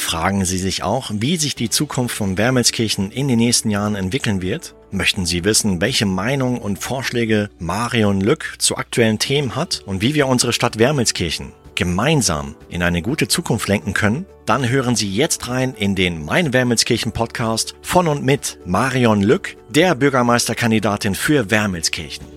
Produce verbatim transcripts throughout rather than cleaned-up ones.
Fragen Sie sich auch, wie sich die Zukunft von Wermelskirchen in den nächsten Jahren entwickeln wird? Möchten Sie wissen, welche Meinung und Vorschläge Marion Lück zu aktuellen Themen hat und wie wir unsere Stadt Wermelskirchen gemeinsam in eine gute Zukunft lenken können? Dann hören Sie jetzt rein in den Mein Wermelskirchen Podcast von und mit Marion Lück, der Bürgermeisterkandidatin für Wermelskirchen.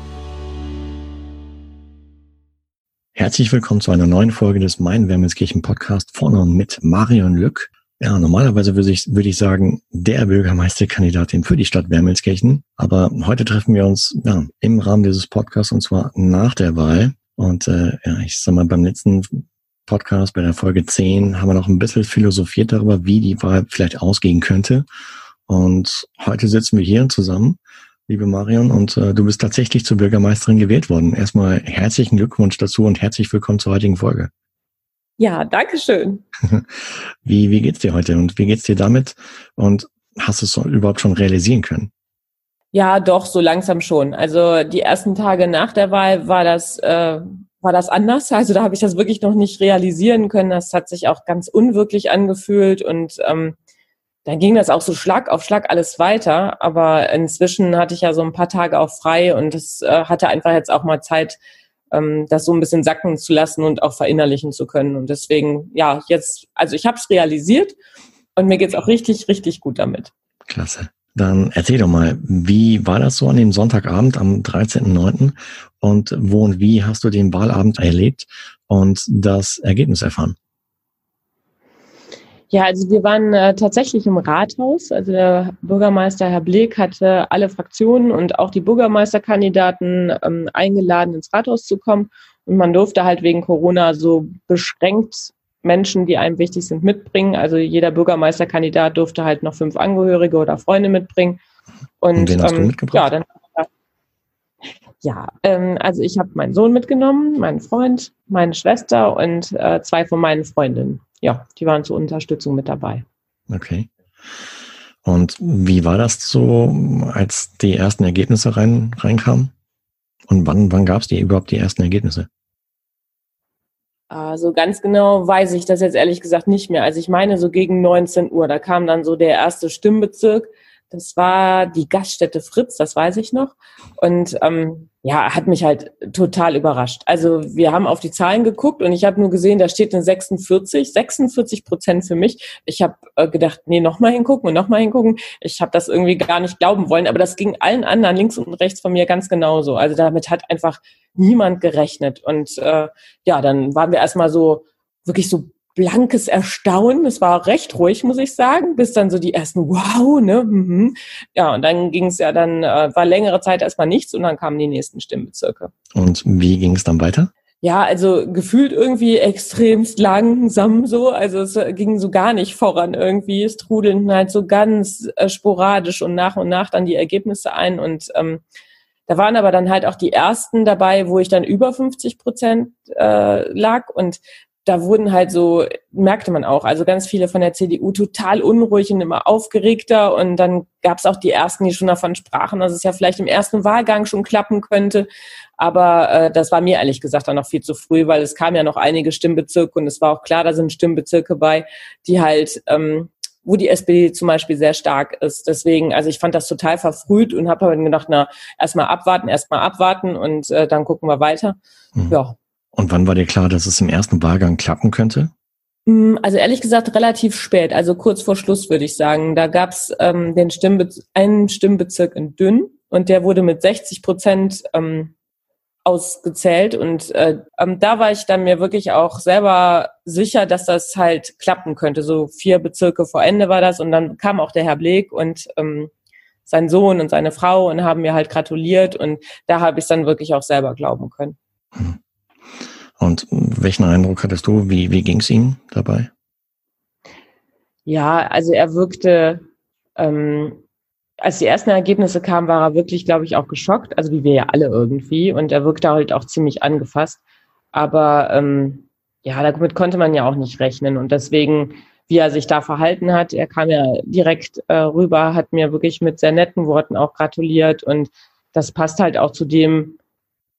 Herzlich willkommen zu einer neuen Folge des Mein Wermelskirchen Podcast von und mit Marion Lück. Ja, normalerweise würde ich, würde ich sagen, der Bürgermeisterkandidatin für die Stadt Wermelskirchen. Aber heute treffen wir uns ja, im Rahmen dieses Podcasts und zwar nach der Wahl. Und äh, ja, ich sag mal, beim letzten Podcast, bei der Folge zehn, haben wir noch ein bisschen philosophiert darüber, wie die Wahl vielleicht ausgehen könnte. Und heute sitzen wir hier zusammen, liebe Marion, und äh, du bist tatsächlich zur Bürgermeisterin gewählt worden. Erstmal herzlichen Glückwunsch dazu und herzlich willkommen zur heutigen Folge. Ja, danke schön. Wie, wie geht's dir heute und wie geht's dir damit? Und hast du es überhaupt schon realisieren können? Ja, doch, so langsam schon. Also die ersten Tage nach der Wahl war das, äh, war das anders. Also da habe ich das wirklich noch nicht realisieren können. Das hat sich auch ganz unwirklich angefühlt und ähm, dann ging das auch so Schlag auf Schlag alles weiter. Aber inzwischen hatte ich ja so ein paar Tage auch frei und es äh, hatte einfach jetzt auch mal Zeit, ähm, das so ein bisschen sacken zu lassen und auch verinnerlichen zu können. Und deswegen, ja, jetzt, also ich habe es realisiert und mir geht's auch richtig, richtig gut damit. Klasse. Dann erzähl doch mal, wie war das so an dem Sonntagabend am dreizehnten neunten und wo und wie hast du den Wahlabend erlebt und das Ergebnis erfahren? Ja, also wir waren äh, tatsächlich im Rathaus. Also der Bürgermeister Herr Bleek hatte alle Fraktionen und auch die Bürgermeisterkandidaten ähm, eingeladen, ins Rathaus zu kommen. Und man durfte halt wegen Corona so beschränkt Menschen, die einem wichtig sind, mitbringen. Also jeder Bürgermeisterkandidat durfte halt noch fünf Angehörige oder Freunde mitbringen. Und, und wen hast ähm, du mitgebracht? Ja, dann, ja ähm, also ich habe meinen Sohn mitgenommen, meinen Freund, meine Schwester und äh, zwei von meinen Freundinnen. Ja, die waren zur Unterstützung mit dabei. Okay. Und wie war das so, als die ersten Ergebnisse rein, reinkamen? Und wann, wann gab es die überhaupt die ersten Ergebnisse? Also ganz genau weiß ich das jetzt ehrlich gesagt nicht mehr. Also ich meine so gegen neunzehn Uhr, da kam dann so der erste Stimmbezirk. Das war die Gaststätte Fritz, das weiß ich noch. Und ähm, ja, hat mich halt total überrascht. Also wir haben auf die Zahlen geguckt und ich habe nur gesehen, da steht eine sechsundvierzig, sechsundvierzig Prozent für mich. Ich habe äh, gedacht, nee, nochmal hingucken und nochmal hingucken. Ich habe das irgendwie gar nicht glauben wollen, aber das ging allen anderen links und rechts von mir ganz genauso. Also damit hat einfach niemand gerechnet. Und äh, ja, dann waren wir erstmal so wirklich so blankes Erstaunen. Es war recht ruhig, muss ich sagen, bis dann so die ersten Wow, ne? Mhm. Ja, und dann ging es ja dann, äh, war längere Zeit erstmal nichts und dann kamen die nächsten Stimmbezirke. Und wie ging es dann weiter? Ja, also gefühlt irgendwie extremst langsam so, also es ging so gar nicht voran irgendwie. Es trudelten halt so ganz äh, sporadisch und nach und nach dann die Ergebnisse ein und ähm, da waren aber dann halt auch die ersten dabei, wo ich dann über fünfzig Prozent äh, lag und da wurden halt so, merkte man auch, also ganz viele von der C D U total unruhig und immer aufgeregter und dann gab es auch die ersten, die schon davon sprachen, dass es ja vielleicht im ersten Wahlgang schon klappen könnte, aber äh, das war mir ehrlich gesagt dann noch viel zu früh, weil es kamen ja noch einige Stimmbezirke und es war auch klar, da sind Stimmbezirke bei, die halt, ähm, wo die S P D zum Beispiel sehr stark ist, deswegen, also ich fand das total verfrüht und habe aber gedacht, na, erstmal abwarten, erstmal abwarten und äh, dann gucken wir weiter, Mhm. ja. Und wann war dir klar, dass es im ersten Wahlgang klappen könnte? Also ehrlich gesagt relativ spät, also kurz vor Schluss würde ich sagen. Da gab es ähm, den Stimmbez- einen Stimmbezirk in Dünn und der wurde mit sechzig Prozent ähm, ausgezählt und äh, ähm, da war ich dann mir wirklich auch selber sicher, dass das halt klappen könnte. So vier Bezirke vor Ende war das und dann kam auch der Herr Bleek und ähm, sein Sohn und seine Frau und haben mir halt gratuliert und da habe ich es dann wirklich auch selber glauben können. Hm. Und welchen Eindruck hattest du? Wie, wie ging es ihm dabei? Ja, also er wirkte, ähm, als die ersten Ergebnisse kamen, war er wirklich, glaube ich, auch geschockt. Also wie wir ja alle irgendwie. Und er wirkte halt auch ziemlich angefasst. Aber ähm, ja, damit konnte man ja auch nicht rechnen. Und deswegen, wie er sich da verhalten hat, er kam ja direkt äh, rüber, hat mir wirklich mit sehr netten Worten auch gratuliert. Und das passt halt auch zu dem,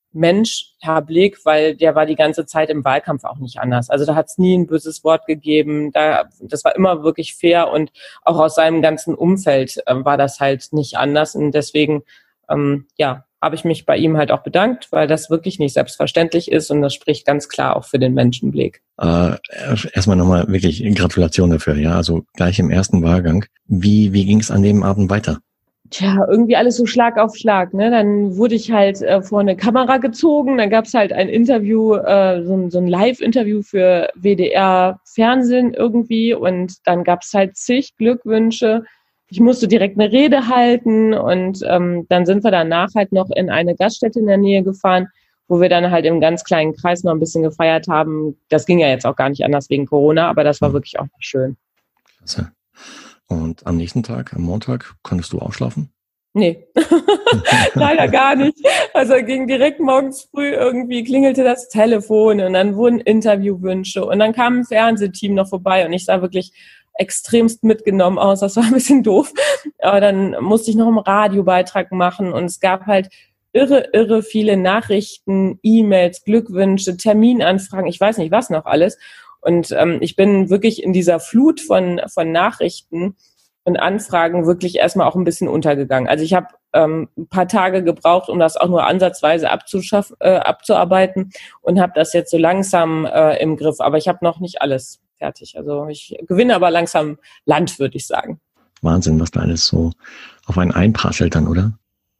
Mensch, Herr Bleek, weil der war die ganze Zeit im Wahlkampf auch nicht anders. Also da hat es nie ein böses Wort gegeben. Da, das war immer wirklich fair und auch aus seinem ganzen Umfeld äh, war das halt nicht anders. Und deswegen, ähm, ja, habe ich mich bei ihm halt auch bedankt, weil das wirklich nicht selbstverständlich ist und das spricht ganz klar auch für den Menschen Bleek. Äh, erstmal nochmal wirklich Gratulation dafür, ja, also gleich im ersten Wahlgang. Wie, wie ging es an dem Abend weiter? Tja, irgendwie alles so Schlag auf Schlag, ne? Dann wurde ich halt äh, vor eine Kamera gezogen, dann gab's halt ein Interview, äh, so, ein, so ein Live-Interview für W D R Fernsehen irgendwie und dann gab's halt zig Glückwünsche. Ich musste direkt eine Rede halten und ähm, dann sind wir danach halt noch in eine Gaststätte in der Nähe gefahren, wo wir dann halt im ganz kleinen Kreis noch ein bisschen gefeiert haben. Das ging ja jetzt auch gar nicht anders wegen Corona, aber das war wirklich auch schön. Klasse. Und am nächsten Tag, am Montag, konntest du ausschlafen? Nee, leider gar nicht. Also ging direkt morgens früh irgendwie, klingelte das Telefon und dann wurden Interviewwünsche und dann kam ein Fernsehteam noch vorbei und ich sah wirklich extremst mitgenommen aus. Das war ein bisschen doof. Aber dann musste ich noch einen Radiobeitrag machen und es gab halt irre, irre viele Nachrichten, E-Mails, Glückwünsche, Terminanfragen, ich weiß nicht was noch alles. Und ähm, ich bin wirklich in dieser Flut von von Nachrichten und Anfragen wirklich erstmal auch ein bisschen untergegangen. Also ich habe ähm, ein paar Tage gebraucht, um das auch nur ansatzweise abzuschaffen, äh, abzuarbeiten und habe das jetzt so langsam äh, im Griff. Aber ich habe noch nicht alles fertig. Also ich gewinne aber langsam Land, würde ich sagen. Wahnsinn, was da alles so auf einen einprasselt dann, oder?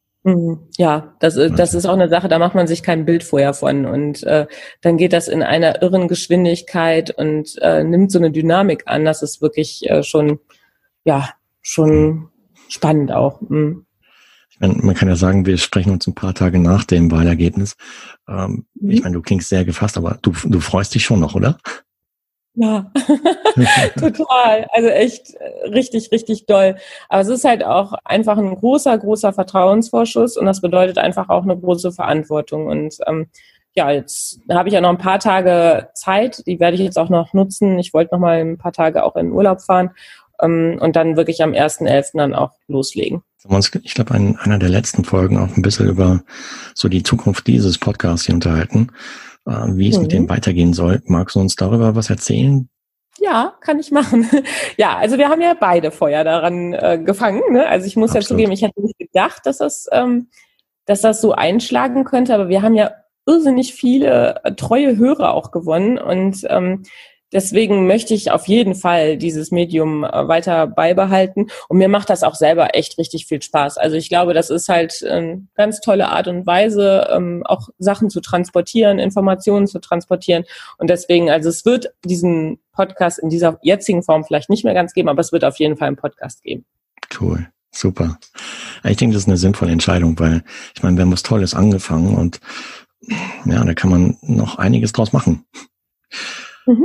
Ja, das, das ist auch eine Sache, da macht man sich kein Bild vorher von und äh, dann geht das in einer irren Geschwindigkeit und äh, nimmt so eine Dynamik an, das ist wirklich äh, schon, ja, schon spannend auch. Mhm. Ich meine, man kann ja sagen, wir sprechen uns ein paar Tage nach dem Wahlergebnis. Ähm, mhm. Ich meine, du klingst sehr gefasst, aber du, du freust dich schon noch, oder? Ja, total. Also echt richtig, richtig doll. Aber es ist halt auch einfach ein großer, großer Vertrauensvorschuss und das bedeutet einfach auch eine große Verantwortung. Und ähm, ja, jetzt habe ich ja noch ein paar Tage Zeit, die werde ich jetzt auch noch nutzen. Ich wollte noch mal ein paar Tage auch in Urlaub fahren ähm, und dann wirklich am ersten elften dann auch loslegen. Ich glaube, in einer der letzten Folgen auch ein bisschen über so die Zukunft dieses Podcasts hier unterhalten. Wie es mhm. mit dem weitergehen soll. Magst du uns darüber was erzählen? Ja, kann ich machen. Ja, also wir haben ja beide Feuer daran äh, gefangen. Ne? Also ich muss Absolut. ja zugeben, ich hätte nicht gedacht, dass das, ähm, dass das so einschlagen könnte, aber wir haben ja irrsinnig viele äh, treue Hörer auch gewonnen und ähm, deswegen möchte ich auf jeden Fall dieses Medium äh, weiter beibehalten und mir macht das auch selber echt richtig viel Spaß. Also ich glaube, das ist halt eine ganz tolle Art und Weise, ähm, auch Sachen zu transportieren, Informationen zu transportieren und deswegen, also es wird diesen Podcast in dieser jetzigen Form vielleicht nicht mehr ganz geben, aber es wird auf jeden Fall einen Podcast geben. Cool, super. Ich denke, das ist eine sinnvolle Entscheidung, weil ich meine, wir haben was Tolles angefangen und ja, da kann man noch einiges draus machen. Mhm.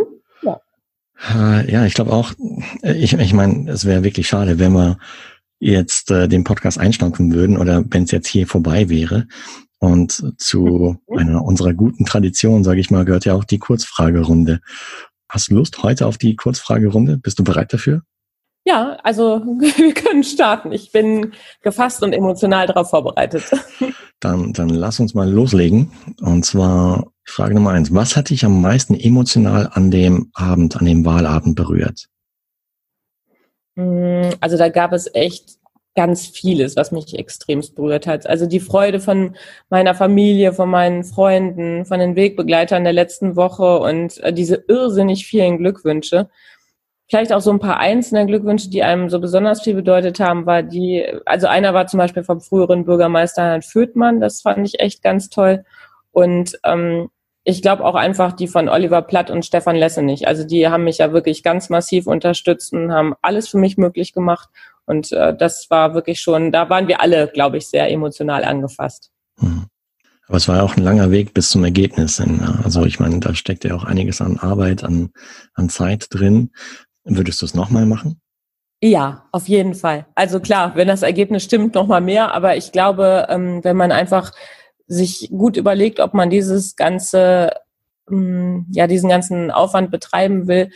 Ja, ich glaube auch, ich, ich meine, es wäre wirklich schade, wenn wir jetzt äh, den Podcast einstampfen würden oder wenn es jetzt hier vorbei wäre. Und zu einer unserer guten Traditionen, sage ich mal, gehört ja auch die Kurzfragerunde. Hast du Lust heute auf die Kurzfragerunde? Bist du bereit dafür? Ja, also wir können starten. Ich bin gefasst und emotional darauf vorbereitet. Dann, dann lass uns mal loslegen. Und zwar Frage Nummer eins. Was hat dich am meisten emotional an dem Abend, an dem Wahlabend berührt? Also da gab es echt ganz vieles, was mich extremst berührt hat. Also die Freude von meiner Familie, von meinen Freunden, von den Wegbegleitern der letzten Woche und diese irrsinnig vielen Glückwünsche. Vielleicht auch so ein paar einzelne Glückwünsche, die einem so besonders viel bedeutet haben, war die, also einer war zum Beispiel vom früheren Bürgermeister Herrn Föthmann, das fand ich echt ganz toll. Und ähm, ich glaube auch einfach die von Oliver Platt und Stefan Lessenich. Also die haben mich ja wirklich ganz massiv unterstützt und haben alles für mich möglich gemacht. Und äh, das war wirklich schon, da waren wir alle, glaube ich, sehr emotional angefasst. Hm. Aber es war ja auch ein langer Weg bis zum Ergebnis. Also ich meine, da steckt ja auch einiges an Arbeit, an, an Zeit drin. Würdest du es nochmal machen? Ja, auf jeden Fall. Also klar, wenn das Ergebnis stimmt, nochmal mehr. Aber ich glaube, ähm, wenn man einfach sich gut überlegt, ob man dieses ganze, ähm, ja, diesen ganzen Aufwand betreiben will,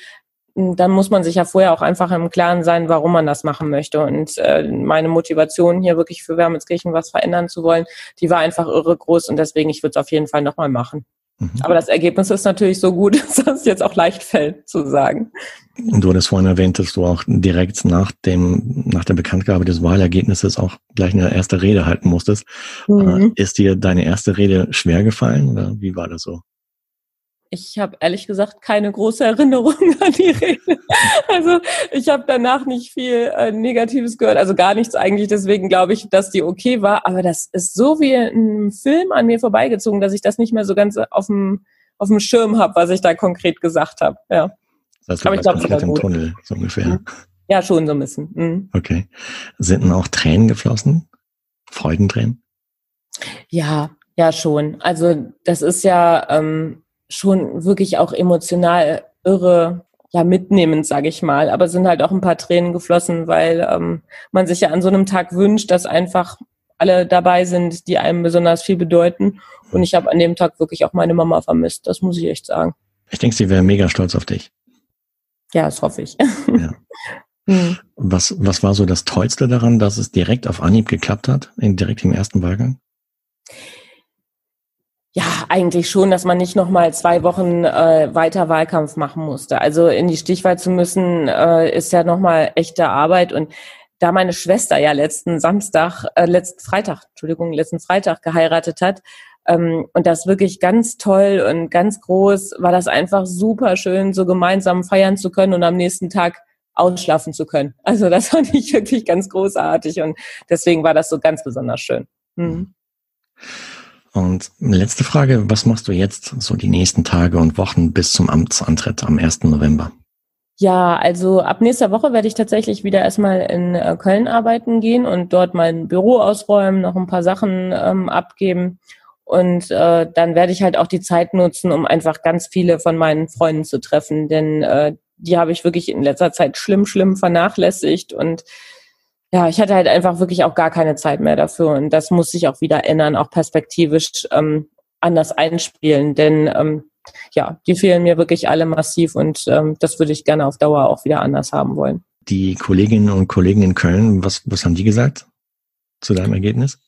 dann muss man sich ja vorher auch einfach im Klaren sein, warum man das machen möchte. Und äh, meine Motivation, hier wirklich für Wermelskirchen was verändern zu wollen, die war einfach irre groß und deswegen, ich würde es auf jeden Fall nochmal machen. Mhm. Aber das Ergebnis ist natürlich so gut, dass es jetzt auch leicht fällt, zu sagen. Und du hattest vorhin erwähnt, dass du auch direkt nach dem, nach der Bekanntgabe des Wahlergebnisses auch gleich eine erste Rede halten musstest. Mhm. Ist dir deine erste Rede schwer gefallen oder wie war das so? Ich habe ehrlich gesagt keine große Erinnerung an die Rede. Also ich habe danach nicht viel äh, Negatives gehört, also gar nichts eigentlich. Deswegen glaube ich, dass die okay war. Aber das ist so wie ein Film an mir vorbeigezogen, dass ich das nicht mehr so ganz auf dem auf dem Schirm habe, was ich da konkret gesagt habe. Ja. Das heißt, du warst komplett im Tunnel, so ungefähr. Ja, schon so ein bisschen. Mhm. Okay. Sind denn auch Tränen geflossen? Freudentränen? Ja, ja schon. Also das ist ja ähm, schon wirklich auch emotional irre, ja, mitnehmend, sage ich mal. Aber es sind halt auch ein paar Tränen geflossen, weil ähm, man sich ja an so einem Tag wünscht, dass einfach alle dabei sind, die einem besonders viel bedeuten. Und ich habe an dem Tag wirklich auch meine Mama vermisst. Das muss ich echt sagen. Ich denke, sie wäre mega stolz auf dich. Ja, das hoffe ich. Ja. Hm. Was, was war so das Tollste daran, dass es direkt auf Anhieb geklappt hat, direkt im ersten Wahlgang? Ja, eigentlich schon, dass man nicht nochmal zwei Wochen äh, weiter Wahlkampf machen musste. Also in die Stichwahl zu müssen, äh, ist ja nochmal echte Arbeit. Und da meine Schwester ja letzten Samstag, äh, letzten Freitag, Entschuldigung, letzten Freitag geheiratet hat, ähm, und das wirklich ganz toll und ganz groß, war das einfach super schön, so gemeinsam feiern zu können und am nächsten Tag ausschlafen zu können. Also das fand ich wirklich ganz großartig und deswegen war das so ganz besonders schön. Mhm. Und letzte Frage, was machst du jetzt so die nächsten Tage und Wochen bis zum Amtsantritt am ersten November? Ja, also ab nächster Woche werde ich tatsächlich wieder erstmal in äh, Köln arbeiten gehen und dort mein Büro ausräumen, noch ein paar Sachen ähm, abgeben. Und äh, dann werde ich halt auch die Zeit nutzen, um einfach ganz viele von meinen Freunden zu treffen. Denn äh, die habe ich wirklich in letzter Zeit schlimm, schlimm vernachlässigt. Und ja, ich hatte halt einfach wirklich auch gar keine Zeit mehr dafür. Und das muss sich auch wieder ändern, auch perspektivisch ähm, anders einspielen. Denn ähm, ja, die fehlen mir wirklich alle massiv. Und ähm, das würde ich gerne auf Dauer auch wieder anders haben wollen. Die Kolleginnen und Kollegen in Köln, was, was haben die gesagt zu deinem Ergebnis?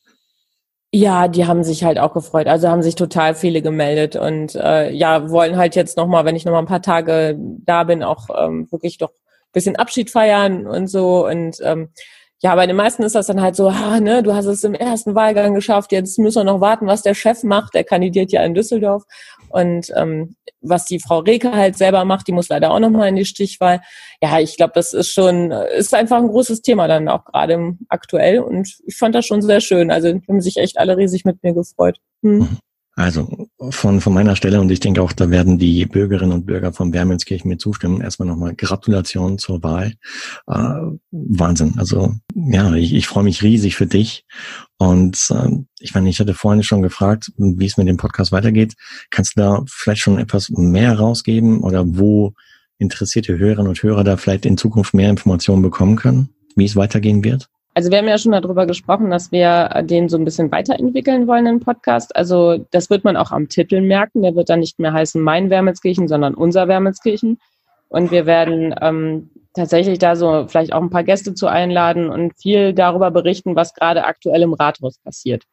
Ja, die haben sich halt auch gefreut. Also haben sich total viele gemeldet und äh, ja, wollen halt jetzt nochmal, wenn ich nochmal ein paar Tage da bin, auch ähm, wirklich doch ein bisschen Abschied feiern und so. Und ähm, ja, bei den meisten ist das dann halt so, ah, ne, du hast es im ersten Wahlgang geschafft, jetzt müssen wir noch warten, was der Chef macht. Der kandidiert ja in Düsseldorf. Und ähm, was die Frau Rehke halt selber macht, die muss leider auch nochmal in die Stichwahl. Ja, ich glaube, das ist schon, ist einfach ein großes Thema dann auch gerade aktuell. Und ich fand das schon sehr schön. Also die haben sich echt alle riesig mit mir gefreut. Hm. Also von von meiner Stelle, und ich denke auch, da werden die Bürgerinnen und Bürger von Wermelskirchen mir zustimmen, erstmal nochmal Gratulation zur Wahl. Äh, Wahnsinn. Also ja, ich, ich freue mich riesig für dich. Und äh, ich meine, ich hatte vorhin schon gefragt, wie es mit dem Podcast weitergeht. Kannst du da vielleicht schon etwas mehr rausgeben oder wo interessierte Hörerinnen und Hörer da vielleicht in Zukunft mehr Informationen bekommen können, wie es weitergehen wird? Also wir haben ja schon darüber gesprochen, dass wir den so ein bisschen weiterentwickeln wollen, den Podcast. Also das wird man auch am Titel merken. Der wird dann nicht mehr heißen Mein Wermelskirchen, sondern Unser Wermelskirchen. Und wir werden ähm, tatsächlich da so vielleicht auch ein paar Gäste zu einladen und viel darüber berichten, was gerade aktuell im Rathaus passiert.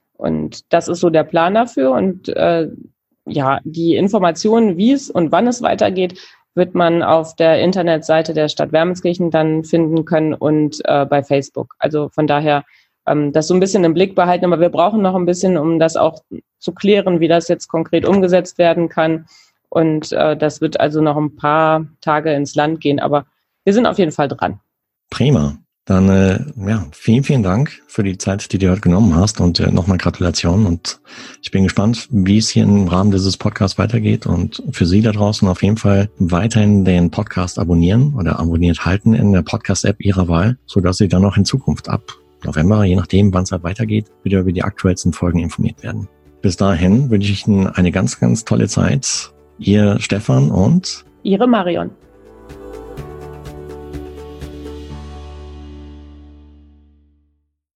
Und das ist so der Plan dafür. Und äh, ja, die Informationen, wie es und wann es weitergeht, wird man auf der Internetseite der Stadt Wermelskirchen dann finden können und äh, bei Facebook. Also von daher ähm, das so ein bisschen im Blick behalten. Aber wir brauchen noch ein bisschen, um das auch zu klären, wie das jetzt konkret umgesetzt werden kann. Und äh, das wird also noch ein paar Tage ins Land gehen. Aber wir sind auf jeden Fall dran. Prima. Dann äh, ja, vielen, vielen Dank für die Zeit, die du heute genommen hast und äh, nochmal Gratulation. Und ich bin gespannt, wie es hier im Rahmen dieses Podcasts weitergeht. Und für Sie da draußen auf jeden Fall weiterhin den Podcast abonnieren oder abonniert halten in der Podcast-App Ihrer Wahl, sodass Sie dann auch in Zukunft ab November, je nachdem, wann es halt weitergeht, wieder über die aktuellsten Folgen informiert werden. Bis dahin wünsche ich Ihnen eine ganz, ganz tolle Zeit. Ihr Stefan und Ihre Marion.